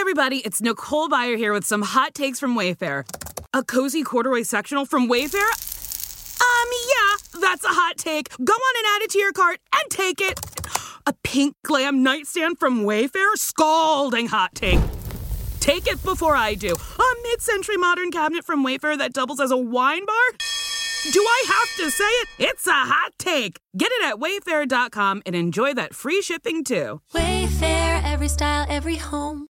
everybody, it's Nicole Byer here with some hot takes from Wayfair. A cozy corduroy sectional from Wayfair? Yeah, that's a hot take. Go on and add it to your cart and take it. A pink glam nightstand from Wayfair? Scalding hot take. Take it before I do. A mid-century modern cabinet from Wayfair that doubles as a wine bar? Do I have to say it? It's a hot take. Get it at Wayfair.com and enjoy that free shipping too. Wayfair, every style, every home.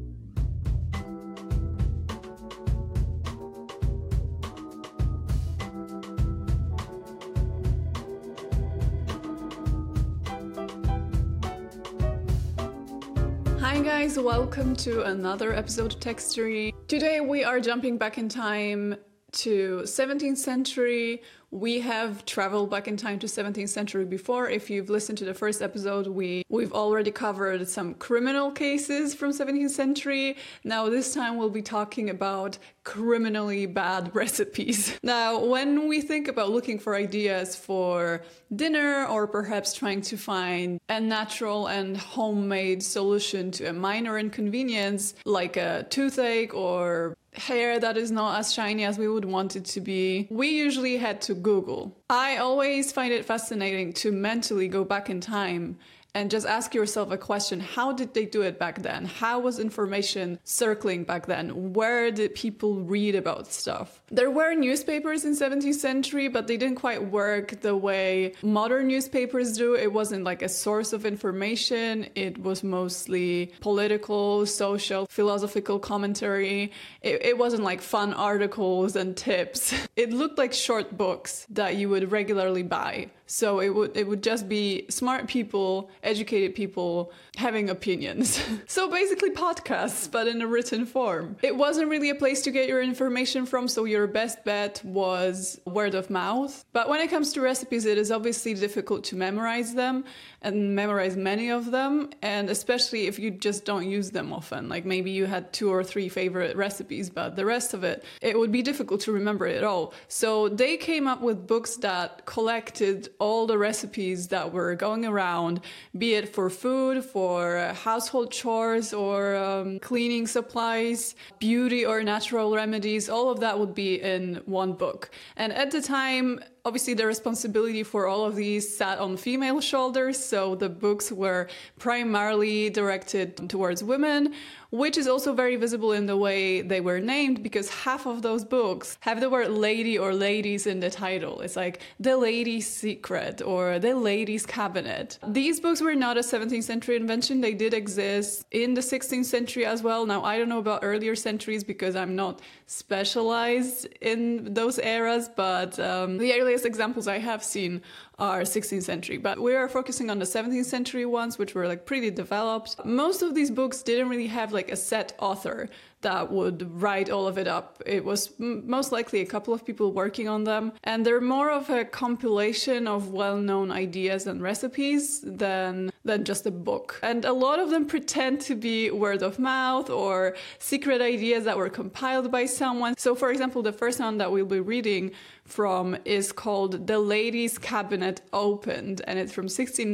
Hi guys, welcome to another episode of Textory. Today we are jumping back in time to 17th century. We have traveled back in time to 17th century before. If you've listened to the first episode, we've already covered some criminal cases from 17th century. Now this time we'll be talking about criminally bad recipes. Now, when we think about looking for ideas for dinner or perhaps trying to find a natural and homemade solution to a minor inconvenience like a toothache or hair that is not as shiny as we would want it to be, we usually head to Google. I always find it fascinating to mentally go back in time and just ask yourself a question. How did they do it back then? How was information circling back then? Where did people read about stuff? There were newspapers in 17th century, but they didn't quite work the way modern newspapers do. It wasn't like a source of information. It was mostly political, social, philosophical commentary. It wasn't like fun articles and tips. It looked like short books that you would regularly buy. So it would just be smart people, educated people having opinions. So basically podcasts, but in a written form. It wasn't really a place to get your information from, so your best bet was word of mouth. But when it comes to recipes, it is obviously difficult to memorize them and memorize many of them, and especially if you just don't use them often. Like maybe you had 2 or 3 favorite recipes, but the rest of it would be difficult to remember it all. So they came up with books that collected all the recipes that were going around, be it for food, for household chores or cleaning supplies, beauty or natural remedies. All of that would be in one book. And at the time, obviously the responsibility for all of these sat on female shoulders, so the books were primarily directed towards women, which is also very visible in the way they were named, because half of those books have the word lady or ladies in the title. It's like The Lady's Secret or The Lady's Cabinet. These books were not a 17th century invention. They did exist in the 16th century as well. Now, I don't know about earlier centuries because I'm not specialized in those eras, but the earliest examples I have seen are 16th century, but we are focusing on the 17th century ones, which were like pretty developed. Most of these books didn't really have like a set author that would write all of it up. It was most likely a couple of people working on them, and they're more of a compilation of well-known ideas and recipes than just a book. And a lot of them pretend to be word of mouth or secret ideas that were compiled by someone. So for example, the first one that we'll be reading from is called The Lady's Cabinet Opened, and it's from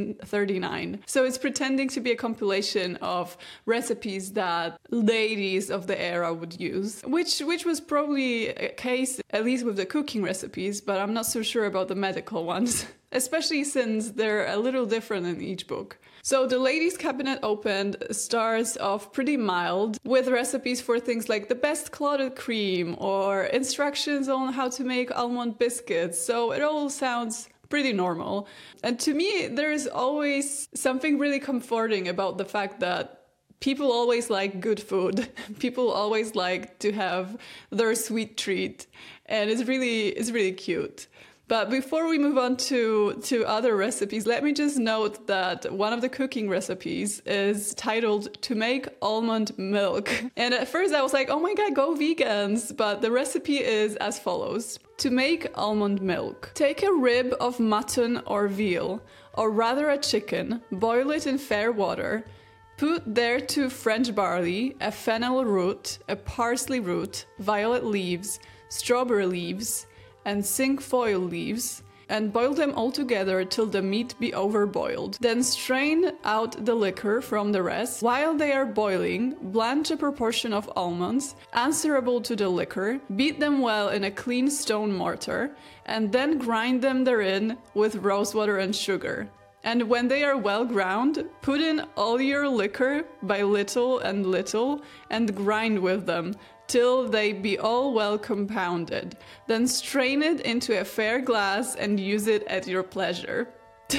1639. So it's pretending to be a compilation of recipes that ladies of the era would use, which was probably a case, at least with the cooking recipes, but I'm not so sure about the medical ones, especially since they're a little different in each book. So The Lady's Cabinet Opened starts off pretty mild, with recipes for things like the best clotted cream or instructions on how to make almond biscuits. So it all sounds pretty normal. And to me, there is always something really comforting about the fact that people always like good food. People always like to have their sweet treat. And it's really cute. But before we move on to other recipes, let me just note that one of the cooking recipes is titled To Make Almond Milk. And at first I was like, oh my god, go vegans! But the recipe is as follows. To make almond milk, take a rib of mutton or veal, or rather a chicken, boil it in fair water, put thereto French barley, a fennel root, a parsley root, violet leaves, strawberry leaves, and cinquefoil leaves, and boil them all together till the meat be overboiled. Then strain out the liquor from the rest. While they are boiling, blanch a proportion of almonds, answerable to the liquor, beat them well in a clean stone mortar, and then grind them therein with rosewater and sugar. And when they are well ground, put in all your liquor by little and little, and grind with them, till they be all well compounded. Then strain it into a fair glass and use it at your pleasure.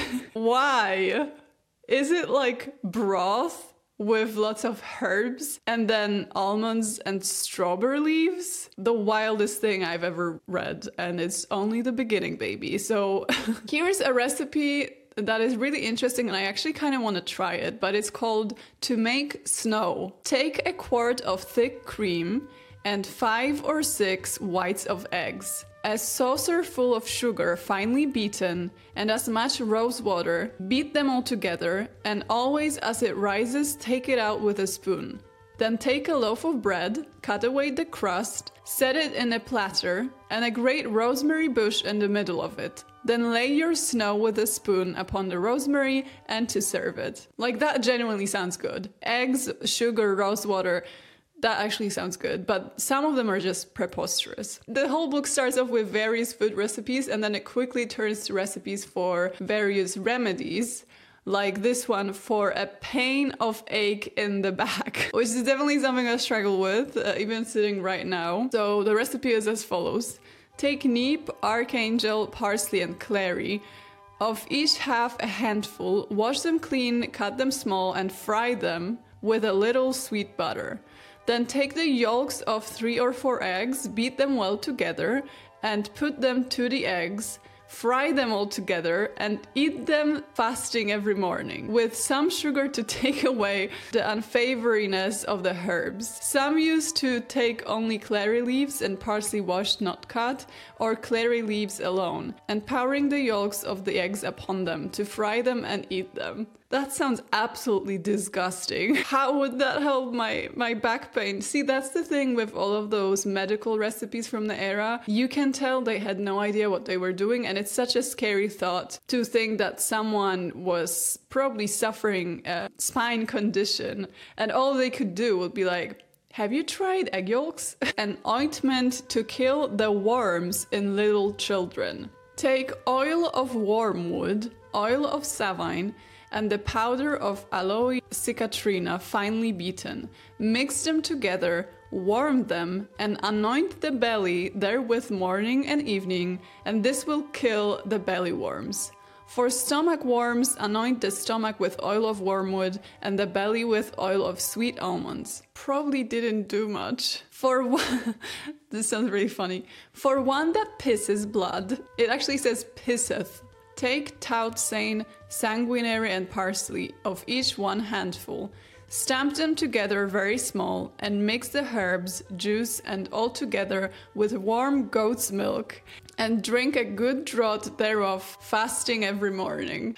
Why? Is it like broth with lots of herbs and then almonds and strawberry leaves? The wildest thing I've ever read, and it's only the beginning, baby. So here's a recipe that is really interesting, and I actually kind of want to try it, but it's called To Make Snow. Take a quart of thick cream and 5 or 6 whites of eggs, a saucer full of sugar finely beaten, and as much rose water. Beat them all together, and always as it rises, take it out with a spoon. Then take a loaf of bread, cut away the crust, set it in a platter, and a great rosemary bush in the middle of it. Then lay your snow with a spoon upon the rosemary and to serve it. Like, that genuinely sounds good. Eggs, sugar, rose water, that actually sounds good, but some of them are just preposterous. The whole book starts off with various food recipes, and then it quickly turns to recipes for various remedies. Like this one for a pain of ache in the back, which is definitely something I struggle with, even sitting right now. So the recipe is as follows. Take neep, archangel, parsley, and clary. Of each half a handful, wash them clean, cut them small, and fry them with a little sweet butter. Then take the yolks of 3 or 4 eggs, beat them well together, and put them to the eggs. Fry them all together and eat them fasting every morning, with some sugar to take away the unsavoriness of the herbs. Some used to take only clary leaves and parsley washed not cut, or clary leaves alone, and pouring the yolks of the eggs upon them to fry them and eat them. That sounds absolutely disgusting. How would that help my back pain? See, that's the thing with all of those medical recipes from the era. You can tell they had no idea what they were doing, and it's such a scary thought to think that someone was probably suffering a spine condition, and all they could do would be like, have you tried egg yolks? An ointment to kill the worms in little children. Take oil of wormwood, oil of savine, and the powder of aloe cicatrina finely beaten. Mix them together, warm them, and anoint the belly therewith morning and evening, and this will kill the belly worms. For stomach worms, anoint the stomach with oil of wormwood and the belly with oil of sweet almonds. Probably didn't do much. For one, this sounds really funny. For one that pisses blood, it actually says pisseth. Take toutsane, sanguinary, and parsley, of each 1 handful. Stamp them together very small, and mix the herbs, juice, and all together with warm goat's milk, and drink a good draught thereof, fasting every morning.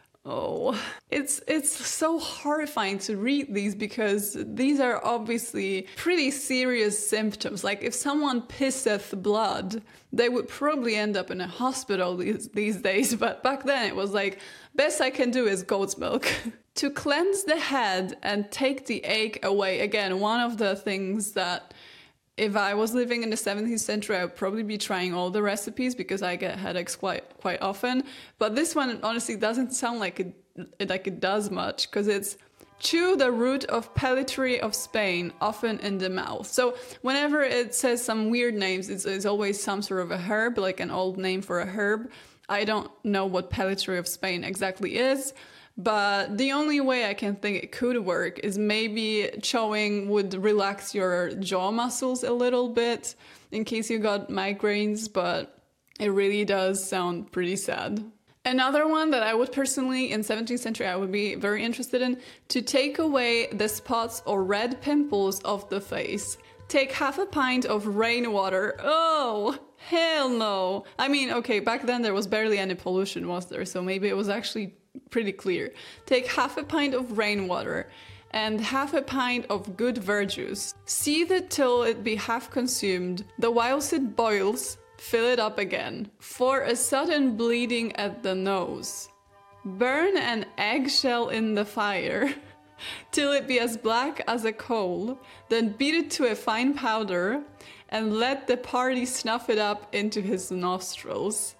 Oh, it's so horrifying to read these, because these are obviously pretty serious symptoms. Like, if someone pisseth blood, they would probably end up in a hospital these days, but back then it was like, best I can do is goat's milk. To cleanse the head and take the ache away. Again, one of the things that if I was living in the 17th century, I would probably be trying all the recipes, because I get headaches quite often. But this one honestly doesn't sound like it does much, because it's chew the root of pellitory of Spain, often in the mouth. So whenever it says some weird names, it's always some sort of a herb, like an old name for a herb. I don't know what pellitory of Spain exactly is. But the only way I can think it could work is maybe chewing would relax your jaw muscles a little bit in case you got migraines, but it really does sound pretty sad. Another one that I would personally, in 17th century, I would be very interested in, to take away the spots or red pimples of the face. Take half a pint of rainwater. Oh, hell no. I mean, okay, back then there was barely any pollution, was there? So maybe it was actually pretty clear. Take half a pint of rainwater and half a pint of good verjuice. Seethe it till it be half consumed. The whilst it boils, fill it up again. For a sudden bleeding at the nose, burn an eggshell in the fire till it be as black as a coal, then beat it to a fine powder and let the party snuff it up into his nostrils.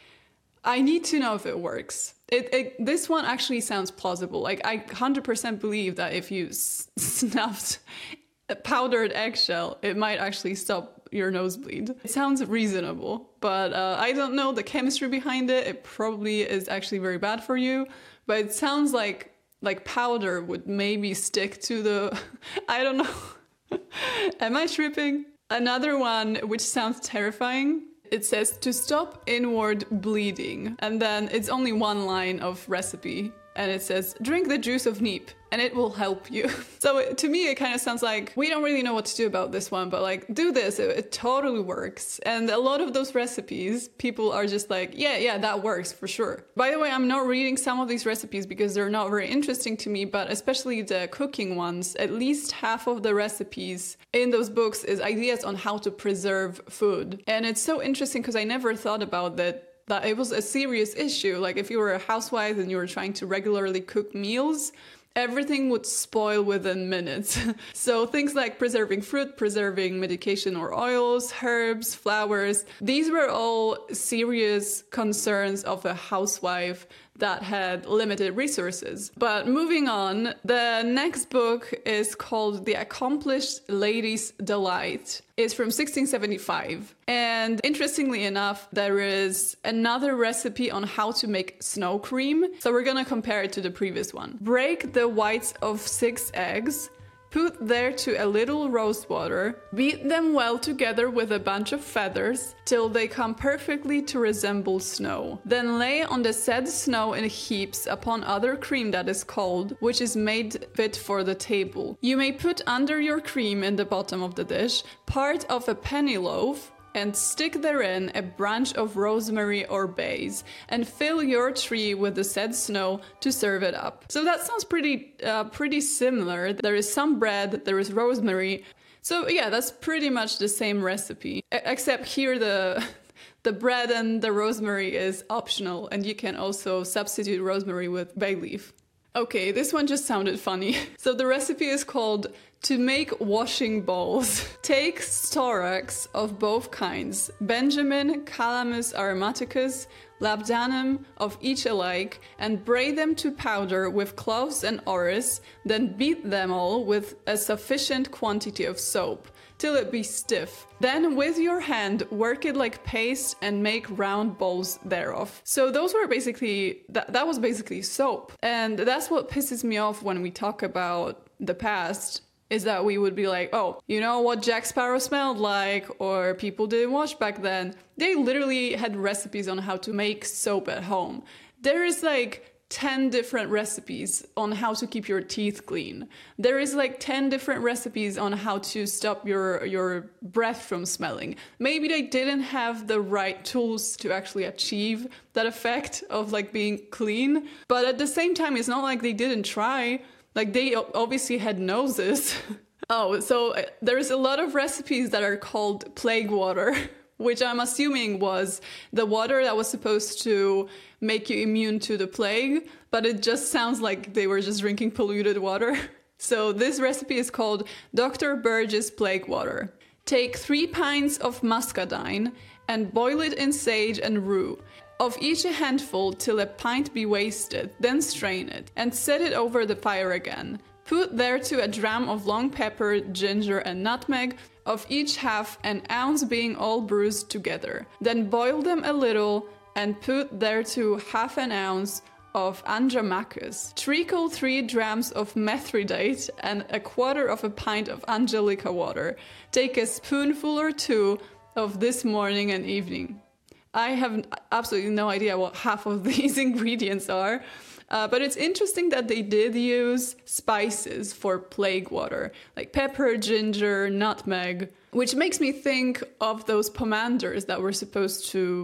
I need to know if it works. This one actually sounds plausible. Like, I 100% believe that if you snuffed a powdered eggshell, it might actually stop your nosebleed. It sounds reasonable, but I don't know the chemistry behind it. It probably is actually very bad for you, but it sounds like powder would maybe stick to the... I don't know. Am I tripping? Another one, which sounds terrifying. It says to stop inward bleeding. And then it's only one line of recipe. And it says, drink the juice of neep and it will help you. So to me, it kind of sounds like we don't really know what to do about this one, but like, do this, it totally works. And a lot of those recipes, people are just like, yeah, that works for sure. By the way, I'm not reading some of these recipes because they're not very interesting to me, but especially the cooking ones, at least half of the recipes in those books is ideas on how to preserve food. And it's so interesting because I never thought about that it was a serious issue. Like if you were a housewife and you were trying to regularly cook meals, everything would spoil within minutes. So things like preserving fruit, preserving medication or oils, herbs, flowers, these were all serious concerns of a housewife that had limited resources. But moving on, the next book is called The Accomplished Lady's Delight. It's from 1675. And interestingly enough, there is another recipe on how to make snow cream. So we're gonna compare it to the previous one. Break the whites of 6 eggs, put thereto a little rose water, beat them well together with a bunch of feathers till they come perfectly to resemble snow. Then lay on the said snow in heaps upon other cream that is cold, which is made fit for the table. You may put under your cream in the bottom of the dish part of a penny loaf, and stick therein a branch of rosemary or bays, and fill your tree with the said snow to serve it up. So that sounds pretty similar. There is some bread, there is rosemary. So yeah, that's pretty much the same recipe, except here the bread and the rosemary is optional, and you can also substitute rosemary with bay leaf. Okay, this one just sounded funny. So the recipe is called To Make Washing Bowls. Take storax of both kinds, Benjamin, Calamus aromaticus, labdanum of each alike, and braid them to powder with cloves and orris, then beat them all with a sufficient quantity of soap, till it be stiff. Then with your hand work it like paste and make round balls thereof. So those were basically, that was basically soap. And that's what pisses me off when we talk about the past, is that we would be like, oh, you know what Jack Sparrow smelled like, or people didn't wash back then. They literally had recipes on how to make soap at home. There is like 10 different recipes on how to keep your teeth clean. There is like 10 different recipes on how to stop your breath from smelling. Maybe they didn't have the right tools to actually achieve that effect of like being clean, but at the same time, it's not like they didn't try. Like they obviously had noses. Oh, so there's a lot of recipes that are called plague water, which I'm assuming was the water that was supposed to make you immune to the plague, but it just sounds like they were just drinking polluted water. So this recipe is called Dr. Burgess Plague Water. Take 3 pints of muscadine and boil it in sage and rue. Of each a handful till a pint be wasted, then strain it, and set it over the fire again. Put thereto a dram of long pepper, ginger, and nutmeg, of each half an ounce being all bruised together. Then boil them a little, and put thereto half an ounce of andromachus. Treacle 3 drams of methridate, and 1/4 of a pint of angelica water. Take a spoonful or 2 of this morning and evening. I have absolutely no idea what half of these ingredients are, but it's interesting that they did use spices for plague water, like pepper, ginger, nutmeg, which makes me think of those pomanders that were supposed to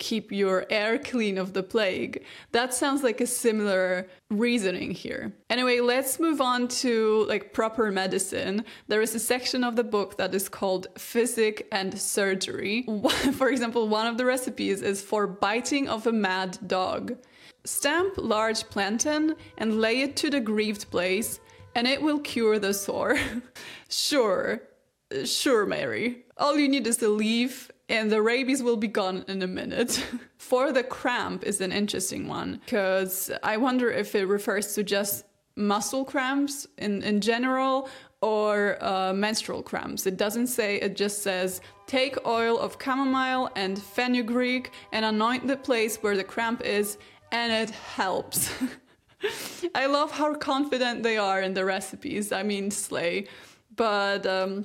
keep your air clean of the plague. That sounds like a similar reasoning here. Anyway, let's move on to like proper medicine. There is a section of the book that is called Physic and Surgery. For example, one of the recipes is for biting of a mad dog. Stamp large plantain and lay it to the grieved place, and it will cure the sore. Sure, Mary. All you need is a leaf, and the rabies will be gone in a minute. For the cramp is an interesting one, because I wonder if it refers to just muscle cramps in general, or menstrual cramps. It doesn't say, it just says, take oil of chamomile and fenugreek and anoint the place where the cramp is, and it helps. I love how confident they are in the recipes. I mean, slay. But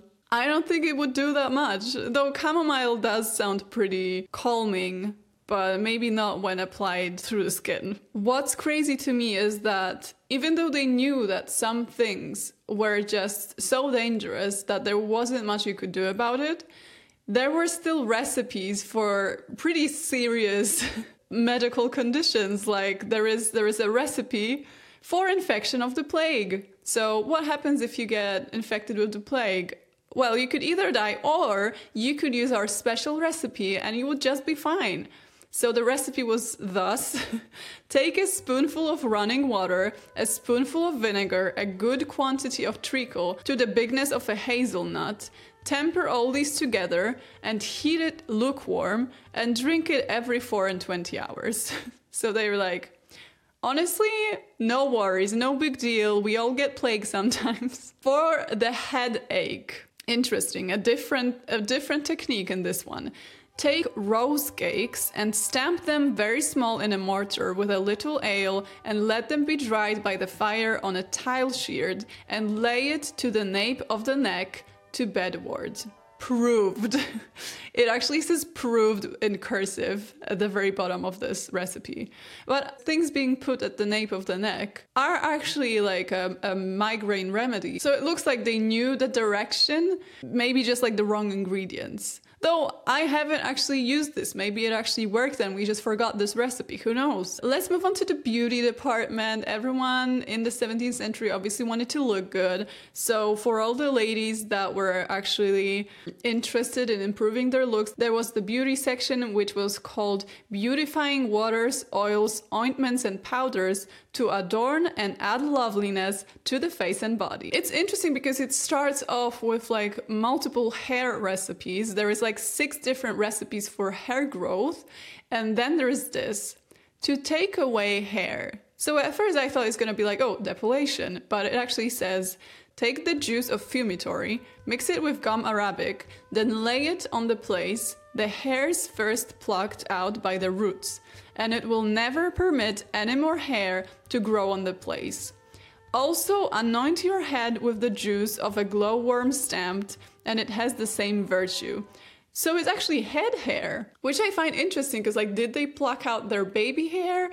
I don't think it would do that much. Though chamomile does sound pretty calming, but maybe not when applied through the skin. What's crazy to me is that even though they knew that some things were just so dangerous that there wasn't much you could do about it, there were still recipes for pretty serious medical conditions. Like there is a recipe for infection of the plague. So what happens if you get infected with the plague? Well, you could either die or you could use our special recipe and you would just be fine. So the recipe was thus: take a spoonful of running water, a spoonful of vinegar, a good quantity of treacle to the bigness of a hazelnut, temper all these together and heat it lukewarm and drink it every 4 and 20 hours. So they were like, honestly, no worries, no big deal. We all get plague sometimes. For the headache, interesting, a different technique in this one. Take rose cakes and stamp them very small in a mortar with a little ale and let them be dried by the fire on a tile sheared and lay it to the nape of the neck to bedward. Proved. It actually says proved in cursive at the very bottom of this recipe. But things being put at the nape of the neck are actually like a migraine remedy. So it looks like they knew the direction, maybe just like the wrong ingredients. Though I haven't actually used this. Maybe it actually worked and we just forgot this recipe. Who knows? Let's move on to the beauty department. Everyone in the 17th century obviously wanted to look good. So for all the ladies that were actually interested in improving their looks, there was the beauty section, which was called Beautifying Waters, Oils, Ointments and Powders to Adorn and Add Loveliness to the Face and Body. It's interesting because it starts off with like multiple hair recipes. There is like 6 different recipes for hair growth, and then there's this to take away hair. So at first I thought it's gonna be like, oh, depilation, but it actually says take the juice of fumitory, mix it with gum arabic, then lay it on the place the hairs first plucked out by the roots, and it will never permit any more hair to grow on the place. Also, anoint your head with the juice of a glowworm stamped, and it has the same virtue. So it's actually head hair, which I find interesting because, like, did they pluck out their baby hair,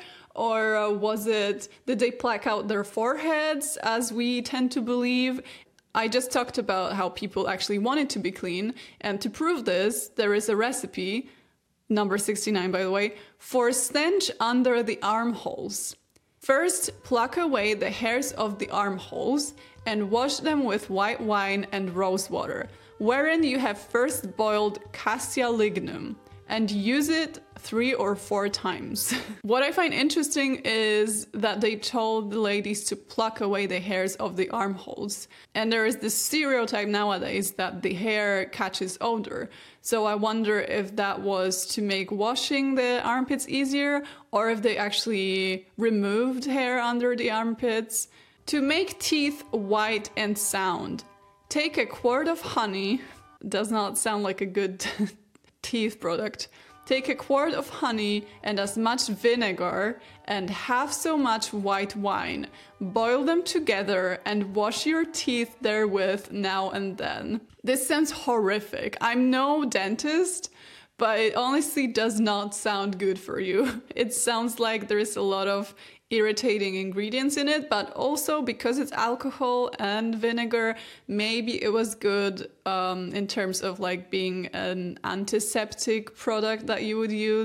or did they pluck out their foreheads, as we tend to believe? I just talked about how people actually wanted to be clean, and to prove this, there is a recipe, number 69 by the way, for stench under the armholes. First, pluck away the hairs of the armholes and wash them with white wine and rose water, wherein you have first boiled cassia lignum, and use it 3 or 4 times. What I find interesting is that they told the ladies to pluck away the hairs of the armholes. And there is this stereotype nowadays that the hair catches odor. So I wonder if that was to make washing the armpits easier, or if they actually removed hair under the armpits. To make teeth white and sound, take a quart of honey. Does not sound like a good teeth product. Take a quart of honey and as much vinegar and half so much white wine. Boil them together and wash your teeth therewith now and then. This sounds horrific. I'm no dentist, but it honestly does not sound good for you. It sounds like there is a lot of irritating ingredients in it, but also because it's alcohol and vinegar, maybe it was good in terms of like being an antiseptic product that you would use.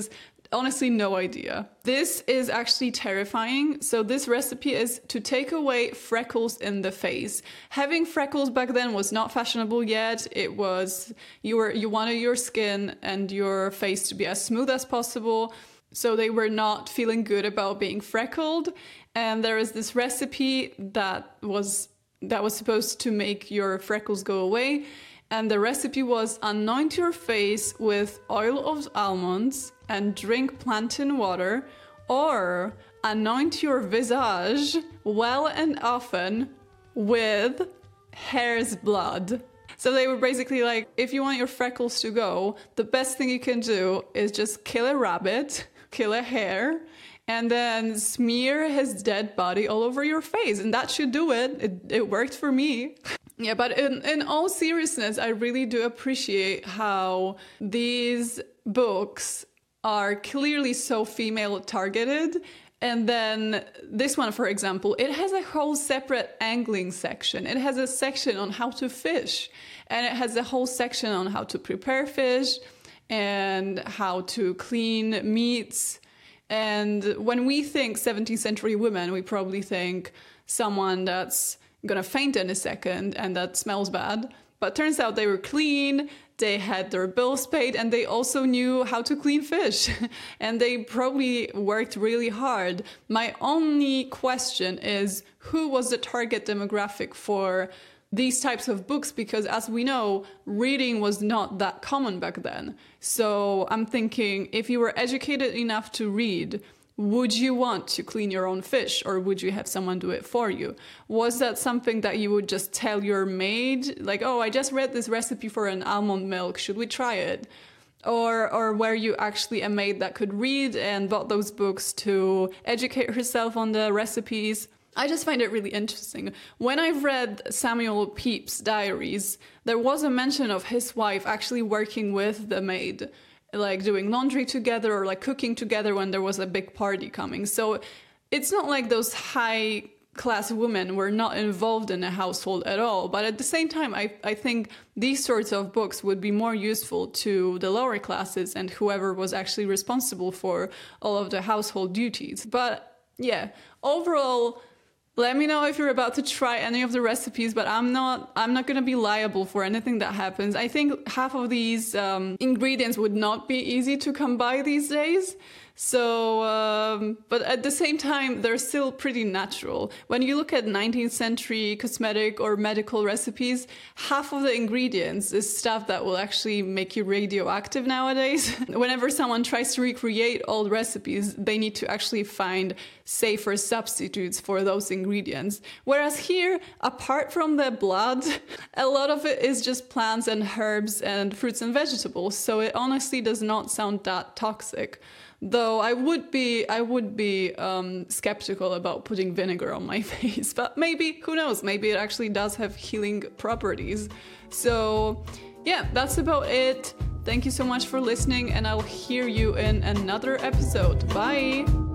honestly no idea. This is actually terrifying. So this recipe is to take away freckles in the face. Having freckles back then was not fashionable yet. It was, you wanted your skin and your face to be as smooth as possible. So they were not feeling good about being freckled. And there is this recipe that was supposed to make your freckles go away. And the recipe was anoint your face with oil of almonds and drink plantain water, or anoint your visage well and often with hare's blood. So they were basically like, if you want your freckles to go, the best thing you can do is just kill a rabbit, kill a hare, and then smear his dead body all over your face. And that should do it. It worked for me. Yeah, but in all seriousness, I really do appreciate how these books are clearly so female targeted. And then this one, for example, it has a whole separate angling section. It has a section on how to fish, and it has a whole section on how to prepare fish and how to clean meats. And when we think 17th century women, we probably think someone that's gonna faint in a second and that smells bad. But turns out they were clean, they had their bills paid, and they also knew how to clean fish. And they probably worked really hard. My only question is, who was the target demographic for these types of books? Because as we know, reading was not that common back then. So I'm thinking, if you were educated enough to read, would you want to clean your own fish, or would you have someone do it for you? Was that something that you would just tell your maid, like, oh, I just read this recipe for an almond milk, should we try it? Or were you actually a maid that could read and bought those books to educate herself on the recipes? I just find it really interesting. When I've read Samuel Pepys' diaries, there was a mention of his wife actually working with the maid, like doing laundry together or like cooking together when there was a big party coming. So it's not like those high class women were not involved in a household at all. But at the same time, I think these sorts of books would be more useful to the lower classes and whoever was actually responsible for all of the household duties. But yeah, overall, let me know if you're about to try any of the recipes, but I'm not going to be liable for anything that happens. I think half of these ingredients would not be easy to come by these days. So, but at the same time, they're still pretty natural. When you look at 19th century cosmetic or medical recipes, half of the ingredients is stuff that will actually make you radioactive nowadays. Whenever someone tries to recreate old recipes, they need to actually find safer substitutes for those ingredients. Whereas here, apart from the blood, a lot of it is just plants and herbs and fruits and vegetables. So it honestly does not sound that toxic. Though I would be skeptical about putting vinegar on my face, but maybe, who knows, maybe it actually does have healing properties. So yeah, that's about it. Thank you so much for listening, and I'll hear you in another episode. Bye!